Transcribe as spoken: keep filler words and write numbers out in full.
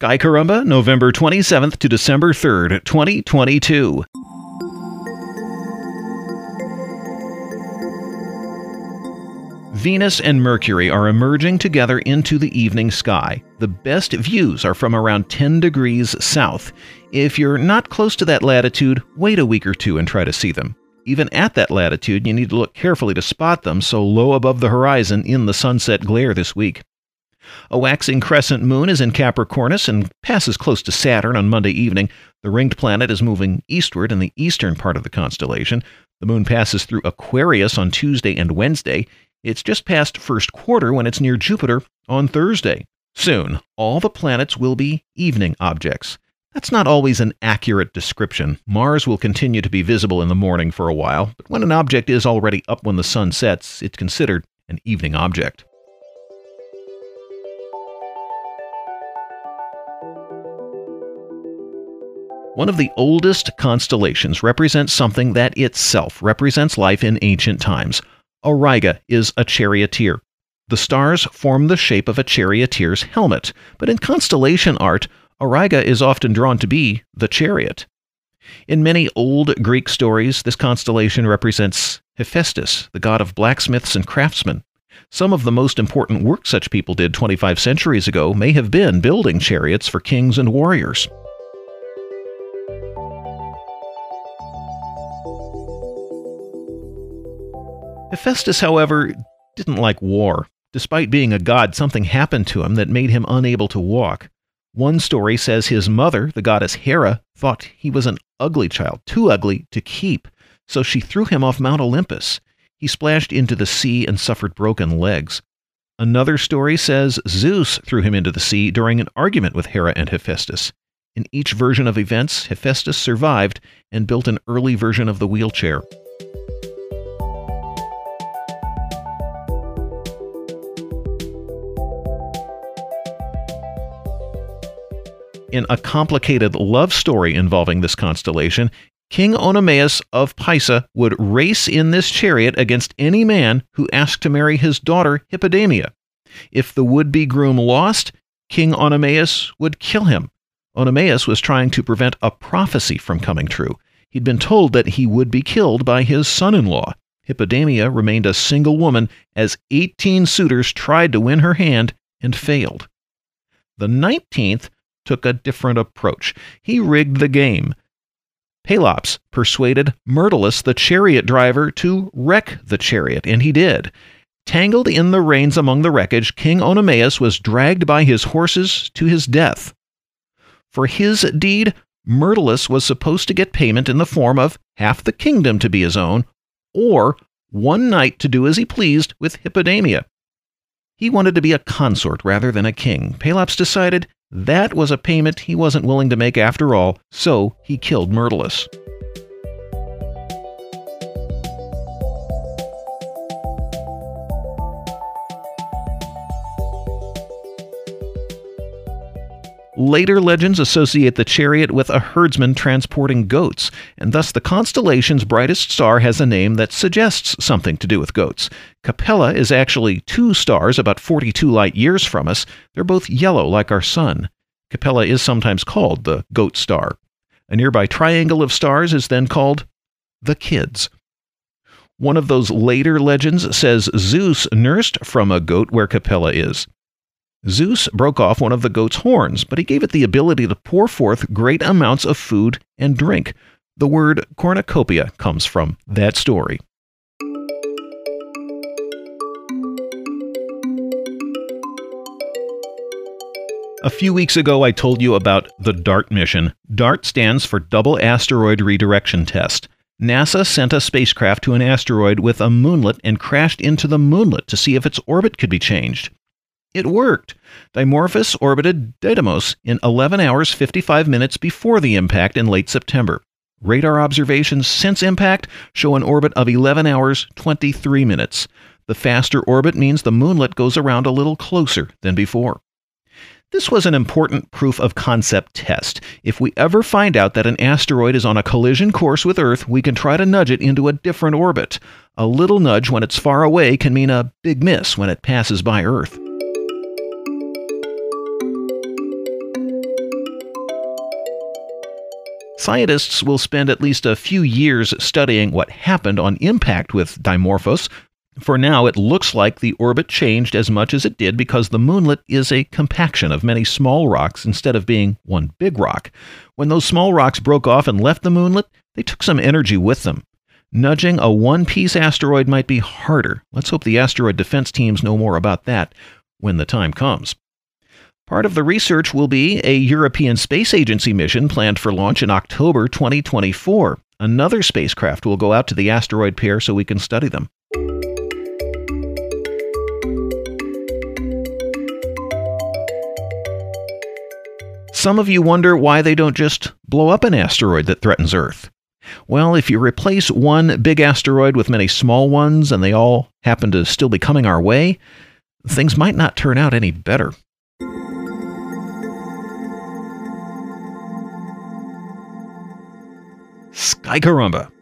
Sky Caramba, November twenty-seventh to December third, twenty twenty-two. Venus and Mercury are emerging together into the evening sky. The best views are from around ten degrees south. If you're not close to that latitude, wait a week or two and try to see them. Even at that latitude, you need to look carefully to spot them so low above the horizon in the sunset glare this week. A waxing crescent moon is in Capricornus and passes close to Saturn on Monday evening. The ringed planet is moving eastward in the eastern part of the constellation. The moon passes through Aquarius on Tuesday and Wednesday. It's just past first quarter when it's near Jupiter on Thursday. Soon, all the planets will be evening objects. That's not always an accurate description. Mars will continue to be visible in the morning for a while, but when an object is already up when the sun sets, it's considered an evening object. One of the oldest constellations represents something that itself represents life in ancient times. Auriga is a charioteer. The stars form the shape of a charioteer's helmet, but in constellation art, Auriga is often drawn to be the chariot. In many old Greek stories, this constellation represents Hephaestus, the god of blacksmiths and craftsmen. Some of the most important work such people did twenty-five centuries ago may have been building chariots for kings and warriors. Hephaestus, however, didn't like war. Despite being a god, something happened to him that made him unable to walk. One story says his mother, the goddess Hera, thought he was an ugly child, too ugly to keep, so she threw him off Mount Olympus. He splashed into the sea and suffered broken legs. Another story says Zeus threw him into the sea during an argument with Hera and Hephaestus. In each version of events, Hephaestus survived and built an early version of the wheelchair. In a complicated love story involving this constellation, King Oenomaus of Pisa would race in this chariot against any man who asked to marry his daughter Hippodamia. If the would-be groom lost, King Oenomaus would kill him. Oenomaus was trying to prevent a prophecy from coming true. He'd been told that he would be killed by his son-in-law. Hippodamia remained a single woman as eighteen suitors tried to win her hand and failed. The nineteenth took a different approach. He rigged the game. Pelops persuaded Myrtilus, the chariot driver, to wreck the chariot, and he did. Tangled in the reins among the wreckage, King Oenomaus was dragged by his horses to his death. For his deed, Myrtilus was supposed to get payment in the form of half the kingdom to be his own, or one night to do as he pleased with Hippodamia. He wanted to be a consort rather than a king. Pelops decided that was a payment he wasn't willing to make after all, so he killed Myrtilus. Later legends associate the chariot with a herdsman transporting goats, and thus the constellation's brightest star has a name that suggests something to do with goats. Capella is actually two stars about forty-two light years from us. They're both yellow like our sun. Capella is sometimes called the goat star. A nearby triangle of stars is then called the kids. One of those later legends says Zeus nursed from a goat where Capella is. Zeus broke off one of the goat's horns, but he gave it the ability to pour forth great amounts of food and drink. The word cornucopia comes from that story. A few weeks ago, I told you about the DART mission. DART stands for Double Asteroid Redirection Test. NASA sent a spacecraft to an asteroid with a moonlet and crashed into the moonlet to see if its orbit could be changed. It worked. Dimorphos orbited Didymos in eleven hours fifty-five minutes before the impact in late September. Radar observations since impact show an orbit of eleven hours twenty-three minutes. The faster orbit means the moonlet goes around a little closer than before. This was an important proof of concept test. If we ever find out that an asteroid is on a collision course with Earth, we can try to nudge it into a different orbit. A little nudge when it's far away can mean a big miss when it passes by Earth. Scientists will spend at least a few years studying what happened on impact with Dimorphos. For now, it looks like the orbit changed as much as it did because the moonlet is a compaction of many small rocks instead of being one big rock. When those small rocks broke off and left the moonlet, they took some energy with them. Nudging a one-piece asteroid might be harder. Let's hope the asteroid defense teams know more about that when the time comes. Part of the research will be a European Space Agency mission planned for launch in October twenty twenty-four. Another spacecraft will go out to the asteroid pair so we can study them. Some of you wonder why they don't just blow up an asteroid that threatens Earth. Well, if you replace one big asteroid with many small ones and they all happen to still be coming our way, things might not turn out any better. Sky Caramba.